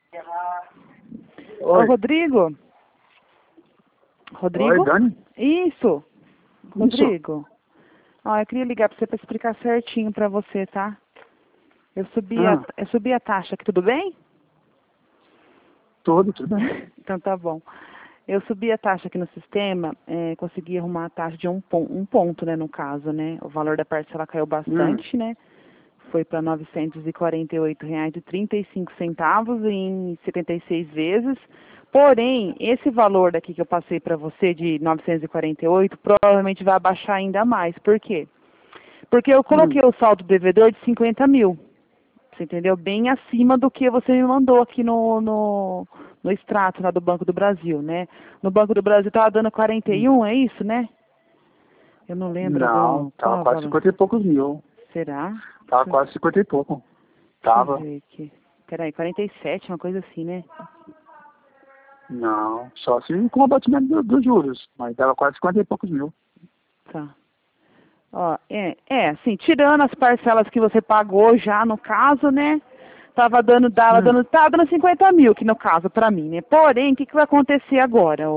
Ô, Oi. Rodrigo? Rodrigo? Oi, Dani? Isso. Isso. Rodrigo. Ó, eu queria ligar pra você pra explicar certinho pra você, tá? Eu subi a taxa aqui, tudo bem? Tudo bem. Então tá bom. Eu subi a taxa aqui no sistema, consegui arrumar a taxa de um ponto, né, no caso, né? O valor da parcela caiu bastante, né? Foi para R$ 948,35 em 76 vezes. Porém, esse valor daqui que eu passei para você de 948 provavelmente vai abaixar ainda mais. Por quê? Porque eu coloquei o saldo devedor de 50 mil. Você entendeu? Bem acima do que você me mandou aqui no extrato lá do Banco do Brasil, né? No Banco do Brasil estava dando 41, é isso, né? Eu não lembro Não, tava qual o quase valor. 50 e poucos mil. Será? Tava quase 50 e pouco. Deixa eu Tava. ver aqui. Peraí, 47, uma coisa assim, né? Não, só assim com o abatimento dos juros. Mas tava quase 50 e poucos mil. Tá. Ó, assim, tirando as parcelas que você pagou já, no caso, né? Tava dando 50 mil, que no caso, pra mim, né? Porém, o que vai acontecer agora,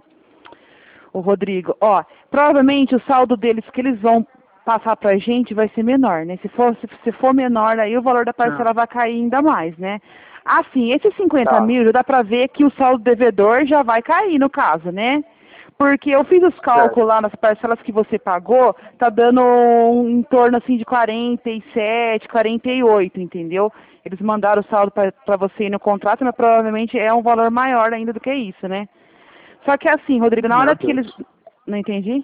o Rodrigo? Ó, provavelmente o saldo deles que eles vão passar pra gente vai ser menor, né? Se for menor, aí o valor da parcela vai cair ainda mais, né? Assim, esses 50 Tá. mil, já dá pra ver que o saldo devedor já vai cair, no caso, né? Porque eu fiz os cálculos Certo. lá nas parcelas que você pagou, tá dando em torno assim de 47, 48, entendeu? Eles mandaram o saldo para você ir no contrato, mas provavelmente é um valor maior ainda do que isso, né? Só que assim, Rodrigo, na Meu hora que eles... Deus. Não entendi?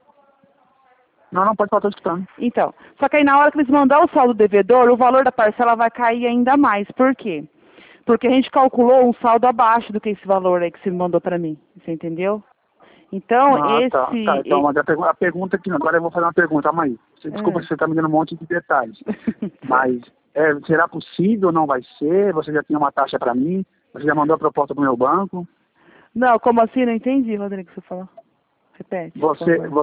Não, pode falar, tô escutando. Então, só que aí na hora que eles mandar o saldo devedor, o valor da parcela vai cair ainda mais. Por quê? Porque a gente calculou um saldo abaixo do que esse valor aí que você mandou para mim. Você entendeu? Então, Ah, tá. Tá, então, mas a pergunta aqui, agora eu vou fazer uma pergunta, calma aí. Desculpa, você tá me dando um monte de detalhes. Mas, será possível, não vai ser? Você já tinha uma taxa para mim? Você já mandou a proposta pro meu banco? Não, como assim? Não entendi, Rodrigo, o que você falou. Repete, por favor.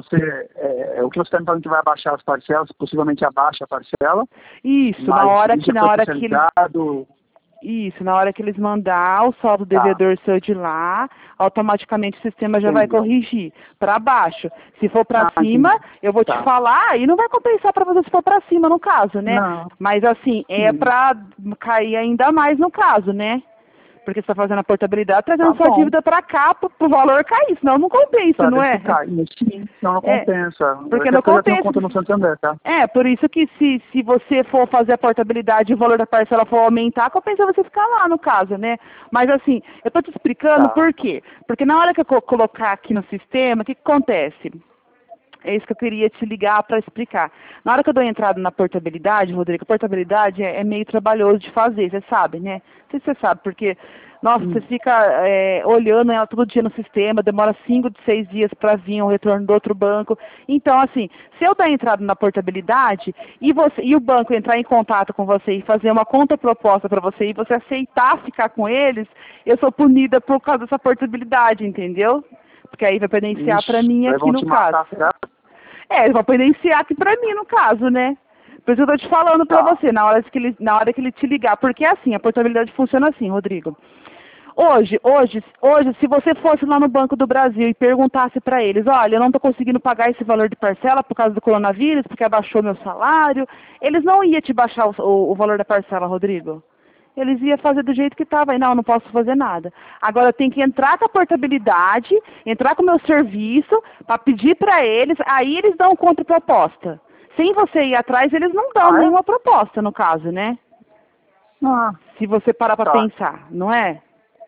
O que você está me falando que vai abaixar as parcelas, possivelmente abaixa a parcela, Isso, mas isso na foi hora que eles... parcelado. Isso, na hora que eles mandar o saldo Tá, devedor seu de lá, automaticamente o sistema já vai entendi. corrigir para baixo. Se for para cima, Entendi. eu vou te Tá. falar, e não vai compensar para você se for para cima no caso, né? Não, Mas assim, é sim. para cair ainda mais no caso, né? Porque você está fazendo a portabilidade, Tá trazendo sua bom. dívida para cá, para o valor cair, senão não compensa, Pra não ver se é? cai. Sim, não É, compensa. porque Até não porque eu já tenho compensa. conta no Santander, tá? Por isso que se você for fazer a portabilidade e o valor da parcela for aumentar, compensa você ficar lá, no caso, né? Mas assim, eu tô te explicando Tá. por quê. Porque na hora que eu colocar aqui no sistema, o que acontece? É isso que eu queria te ligar para explicar. Na hora que eu dou entrada na portabilidade, Rodrigo, a portabilidade é meio trabalhoso de fazer, você sabe, né? Não sei se você sabe, porque, nossa, você fica olhando ela todo dia no sistema, demora 5 de 6 dias para vir o retorno do outro banco. Então, assim, se eu dar entrada na portabilidade e o banco entrar em contato com você e fazer uma contraproposta para você e você aceitar ficar com eles, eu sou punida por causa dessa portabilidade, entendeu? Porque aí vai pendenciar para Ixi, mim aí aqui vão no te caso. matar, será? Eles vão pendenciar aqui pra mim, no caso, né? Por isso eu tô te falando pra Tá. você, na hora que ele te ligar. Porque assim, a portabilidade funciona assim, Rodrigo. Hoje, se você fosse lá no Banco do Brasil e perguntasse pra eles, olha, eu não tô conseguindo pagar esse valor de parcela por causa do coronavírus, porque abaixou meu salário, eles não iam te baixar o valor da parcela, Rodrigo. Eles iam fazer do jeito que estava aí. Não, não posso fazer nada. Agora eu tenho que entrar com a portabilidade, entrar com o meu serviço, para pedir para eles, aí eles dão contraproposta. Sem você ir atrás, eles não dão Ah, é? nenhuma proposta, no caso, né? Ah, Se você parar para tá. pensar, não é?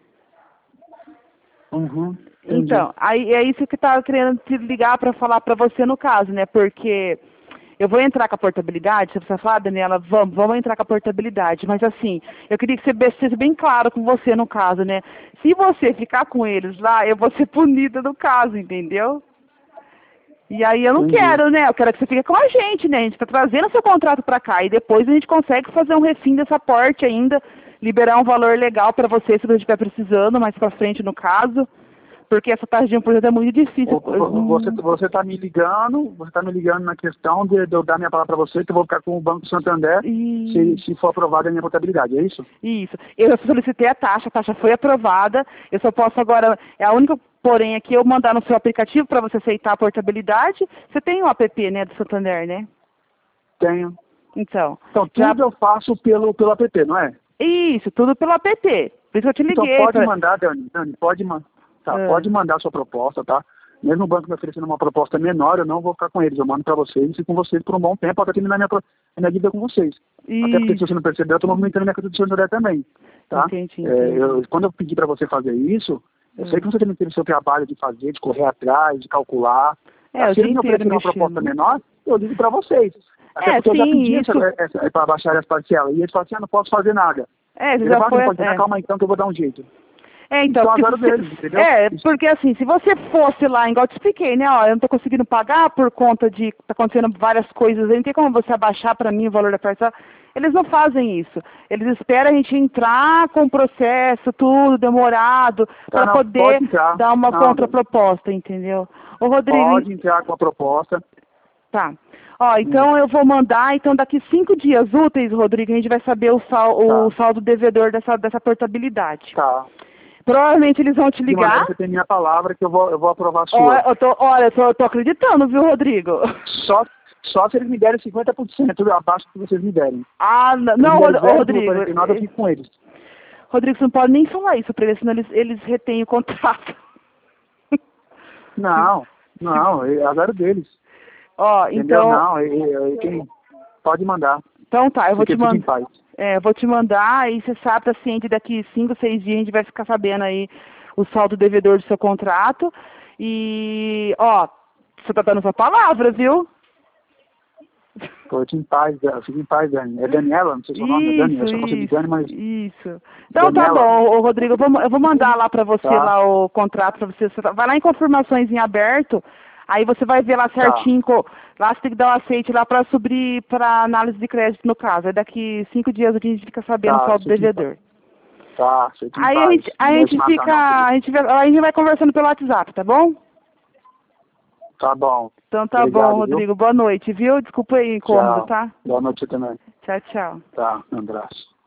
Uhum, entendi. Então, aí é isso que eu estava querendo te ligar para falar para você no caso, né? Porque eu vou entrar com a portabilidade, você precisa falar, Daniela, vamos entrar com a portabilidade. Mas assim, eu queria que você seja bem claro com você no caso, né? Se você ficar com eles lá, eu vou ser punida no caso, entendeu? E aí eu não Entendi. quero, né? Eu quero que você fique com a gente, né? A gente tá trazendo seu contrato para cá e depois a gente consegue fazer um refim dessa porte ainda, liberar um valor legal para você se você estiver precisando, mais para frente no caso. Porque essa taxa de 1% é muito difícil. Você está me ligando na questão de eu dar minha palavra para você, que eu vou ficar com o Banco Santander se for aprovada a minha portabilidade, é isso? Isso. Eu solicitei a taxa foi aprovada, eu só posso agora, é a única, porém, aqui eu mandar no seu aplicativo para você aceitar a portabilidade. Você tem o app, né, do Santander, né? Tenho. Então tudo eu faço pelo app, não é? Isso, tudo pelo app. Por isso que eu te liguei. Então pode mandar, Dani, pode mandar a sua proposta, tá? Mesmo o banco me oferecendo uma proposta menor, eu não vou ficar com eles, eu mando para vocês e com vocês por um bom tempo até terminar minha dívida com vocês. Até porque, se você não percebeu, eu estou movimentando minha conta do Santander também, tá? Entendi. Quando eu pedi para você fazer isso, eu sei que você também teve o seu trabalho de fazer, de correr atrás, de calcular. Se eles me oferecerem uma proposta menor, eu ligo para vocês. Até porque eu já pedi para baixar as parcelas. E eles falam assim, não posso fazer nada. Calma aí, então, que eu vou dar um jeito. Então porque assim, se você fosse lá, igual eu te expliquei, né, ó, eu não tô conseguindo pagar por conta de, tá acontecendo várias coisas aí, não tem como você abaixar para mim o valor da parcela. Eles não fazem isso. Eles esperam a gente entrar com o processo, tudo demorado, para poder dar uma contraproposta, entendeu? Ô, Rodrigo, pode entrar com a proposta. Tá. Ó, então eu vou mandar, então daqui 5 dias úteis, Rodrigo, a gente vai saber o saldo devedor dessa portabilidade. Tá. Provavelmente eles vão te ligar. Você tem minha palavra que eu vou aprovar a sua. Eu tô acreditando, viu, Rodrigo? Só se eles me derem 50% abaixo do que vocês me derem. Não, Rodrigo. Eu fico com eles. Rodrigo, você não pode nem falar isso para eles, senão eles retêm o contrato. Não, é azar deles. Ó, entendeu? Então... Pode mandar. Então tá, eu vou te mandar. Vou te mandar e você sabe, tá ciente, daqui 5, 6 dias a gente vai ficar sabendo aí o saldo devedor do seu contrato. E, ó, você tá dando sua palavra, viu? Fique em paz, Dani. É Daniela, não sei se o nome é Dani, eu só consigo Dani, mas... Isso. Então Daniela. Tá bom, Rodrigo, eu vou mandar lá pra você, lá o contrato pra você. Vai lá em confirmações em aberto, aí você vai ver lá certinho, lá você tem que dar o aceite lá pra subir pra análise de crédito no caso. Aí daqui 5 dias a gente fica sabendo o saldo devedor. Aí a gente vai conversando pelo WhatsApp, tá bom? Tá bom. Então tá bom, Rodrigo. Viu? Boa noite, viu? Desculpa aí o incômodo, tá? Boa noite também. Tchau, tchau. Tá, um abraço.